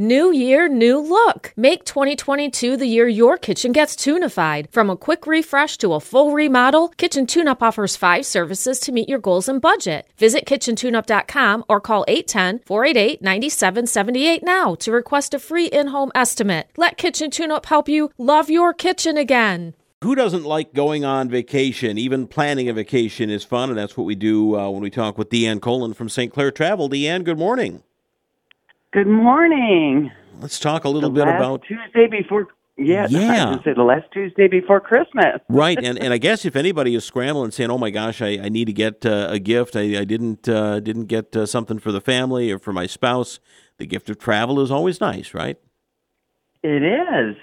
New year, new look. Make 2022 the year your kitchen gets tunified. From a quick refresh to a full remodel, Kitchen TuneUp offers 5 services to meet your goals and budget. Visit kitchentuneup.com or call 810-488-9778 now to request a free in-home estimate. Let Kitchen TuneUp help you love your kitchen again. Who doesn't like going on vacation? Even planning a vacation is fun, and that's what we do when we talk with Deanne Colin from St. Clair Travel. Deanne, good morning. Good morning. Let's talk a little bit about Tuesday before. Yeah. I was going to say the last Tuesday before Christmas. Right, and I guess if anybody is scrambling, saying, "Oh my gosh, I need to get a gift. I didn't get something for the family or for my spouse," the gift of travel is always nice, right? It is.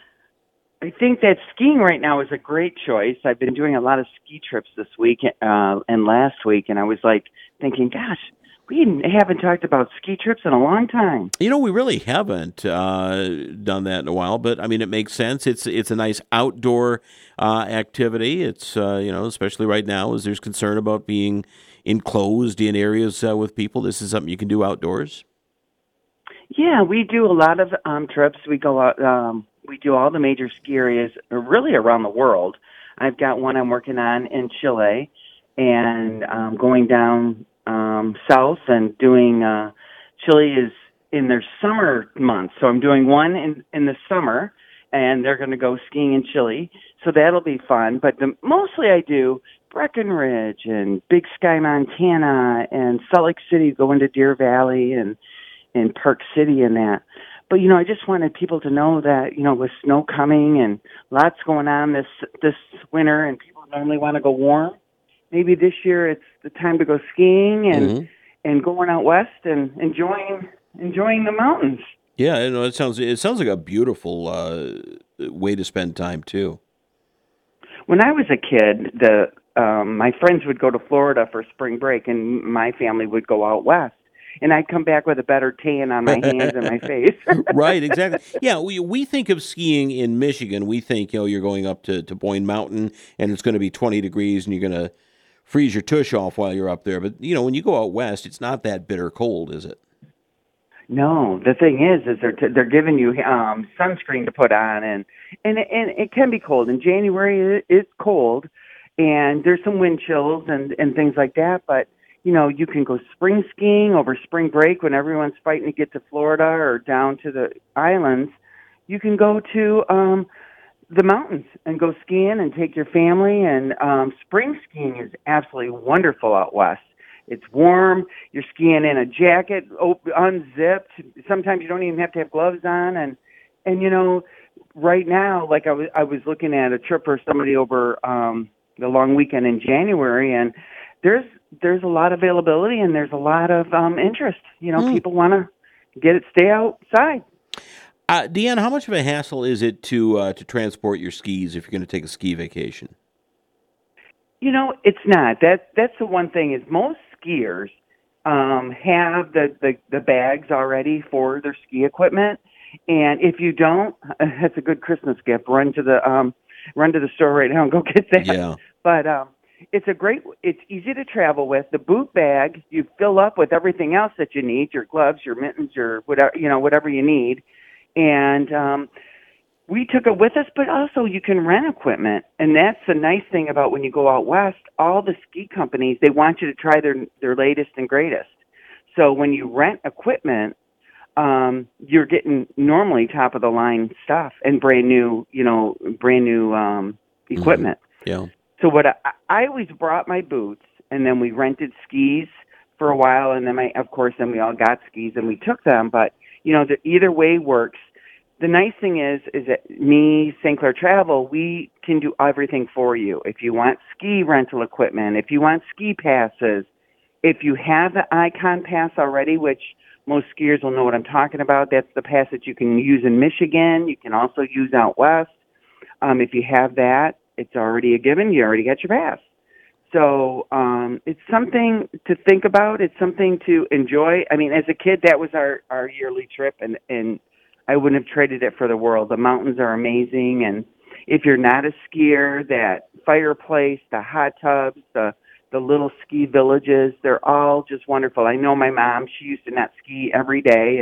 I think that skiing right now is a great choice. I've been doing a lot of ski trips this week and last week, and I was like thinking, gosh, we haven't talked about ski trips in a long time. You know, we really haven't done that in a while, but I mean, it makes sense. It's a nice outdoor activity. It's especially right now as there's concern about being enclosed in areas with people. This is something you can do outdoors. Yeah, we do a lot of trips. We go out. We do all the major ski areas, really around the world. I've got one I'm working on in Chile, and going down south and doing Chile is in their summer months. So I'm doing one in the summer, and they're going to go skiing in Chile. So that'll be fun. But mostly I do Breckenridge and Big Sky, Montana, and Salt Lake City, going to Deer Valley and Park City and that. But, I just wanted people to know that, with snow coming and lots going on this winter and people normally want to go warm, maybe this year it's the time to go skiing and going out west and enjoying the mountains. Yeah, it sounds like a beautiful way to spend time too. When I was a kid, my friends would go to Florida for spring break, and my family would go out west. And I'd come back with a better tan on my hands and my face. Right, exactly. Yeah, we think of skiing in Michigan. We think, you're going up to Boyne Mountain, and it's going to be 20 degrees, and you're going to freeze your tush off while you're up there. But, when you go out west, it's not that bitter cold, is it? No, the thing is they're giving you sunscreen to put on, and it can be cold. In January, it's cold, and there's some wind chills and things like that, but you can go spring skiing over spring break when everyone's fighting to get to Florida or down to the islands. You can go to the mountains and go skiing and take your family. And spring skiing is absolutely wonderful out west. It's warm. You're skiing in a jacket, unzipped. Sometimes you don't even have to have gloves on. And right now, like I was looking at a trip for somebody over the long weekend in January, and there's a lot of availability and there's a lot of interest. People want to stay outside. Deanne, how much of a hassle is it to transport your skis if you're going to take a ski vacation? It's not. That's the one thing is most skiers have the bags already for their ski equipment, and if you don't, that's a good Christmas gift. Run to the store right now and go get that. Yeah. But it's easy to travel with. The boot bag, you fill up with everything else that you need, your gloves, your mittens, your whatever you need. And we took it with us, but also you can rent equipment. And that's the nice thing about when you go out west, all the ski companies, they want you to try their latest and greatest. So when you rent equipment, you're getting normally top of the line stuff and brand new equipment. Mm-hmm. Yeah. So what I always brought my boots, and then we rented skis for a while, and then then we all got skis and we took them. But either way works. The nice thing is that St. Clair Travel, we can do everything for you. If you want ski rental equipment, if you want ski passes, if you have the Icon Pass already, which most skiers will know what I'm talking about. That's the pass that you can use in Michigan. You can also use out west. If you have that, it's already a given. You already got your pass. So it's something to think about. It's something to enjoy. I mean, as a kid, that was our yearly trip, and I wouldn't have traded it for the world. The mountains are amazing, and if you're not a skier, that fireplace, the hot tubs, the little ski villages, they're all just wonderful. I know my mom, she used to not ski every day, and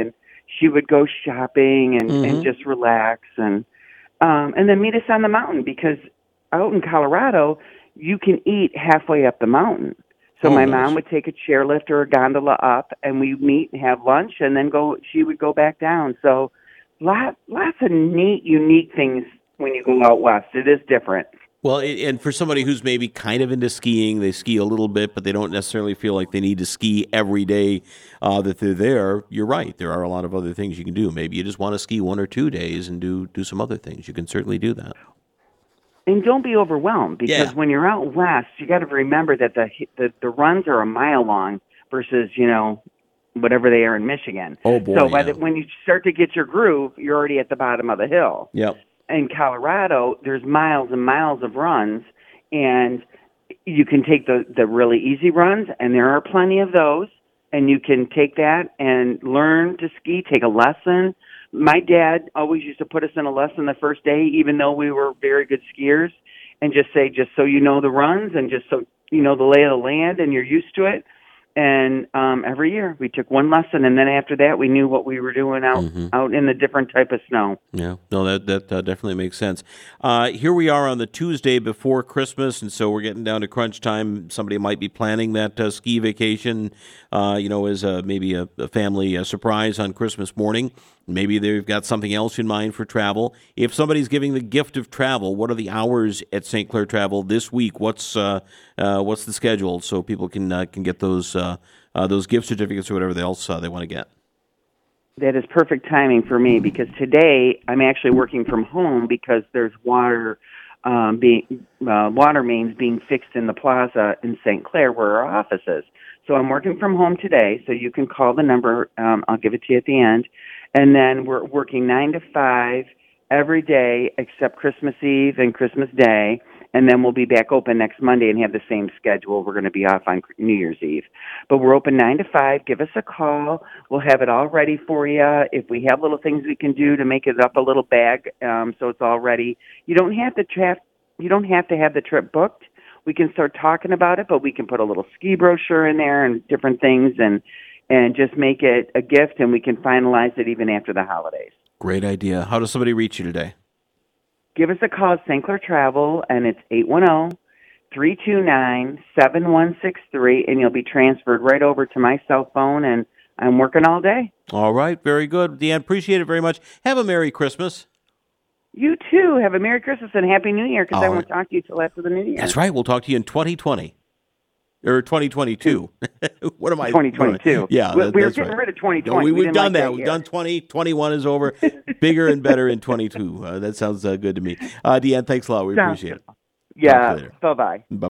she would go shopping and just relax and then meet us on the mountain, because out in Colorado, you can eat halfway up the mountain. So my mom would take a chairlift or a gondola up, and we'd meet and have lunch, and then she would go back down. So lots of neat, unique things when you go out west. It is different. Well, and for somebody who's maybe kind of into skiing, they ski a little bit, but they don't necessarily feel like they need to ski every day that they're there. You're right. There are a lot of other things you can do. Maybe you just want to ski 1 or 2 days and do some other things. You can certainly do that. And don't be overwhelmed, because when you're out west, you got to remember that the runs are a mile long versus, whatever they are in Michigan. Oh, boy. So when you start to get your groove, you're already at the bottom of the hill. Yep. In Colorado, there's miles and miles of runs, and you can take the really easy runs, and there are plenty of those, and you can take that and learn to ski, take a lesson. My dad always used to put us in a lesson the first day, even though we were very good skiers, and just say, just so you know the runs and just so you know the lay of the land and you're used to it. And every year we took one lesson, and then after that we knew what we were doing out in the different type of snow. Yeah, no, that definitely makes sense. Here we are on the Tuesday before Christmas, and so we're getting down to crunch time. Somebody might be planning that ski vacation, as maybe a family surprise on Christmas morning. Maybe they've got something else in mind for travel. If somebody's giving the gift of travel, what are the hours at St. Clair Travel this week? What's the schedule so people can get those gift certificates or whatever else they want to get? That is perfect timing for me, because today I'm actually working from home because there's water mains being fixed in the plaza in St. Clair where our office is. So I'm working from home today, so you can call the number. I'll give it to you at the end. And then we're working 9 to 5 every day except Christmas Eve and Christmas Day. And then we'll be back open next Monday and have the same schedule. We're going to be off on New Year's Eve. But we're open 9 to 5. Give us a call. We'll have it all ready for you. If we have little things we can do to make it up a little bag so it's all ready. You don't have to have the trip booked. We can start talking about it, but we can put a little ski brochure in there and different things and just make it a gift, and we can finalize it even after the holidays. Great idea. How does somebody reach you today? Give us a call at St. Clair Travel, and it's 810-329-7163, and you'll be transferred right over to my cell phone, and I'm working all day. All right. Very good. Deanne, appreciate it very much. Have a Merry Christmas. You too. Have a Merry Christmas and Happy New Year, because I won't talk to you till after the New Year. That's right. We'll talk to you in 2020. Or 2022. What am I? 2022. Yeah, we're that's getting right. rid of 2020. No, we've done that. We've Year. done 20. 21 is over. Bigger and better in 22. That sounds good to me. Deanne, thanks a lot. We appreciate it. Yeah. Bye-bye. Bye.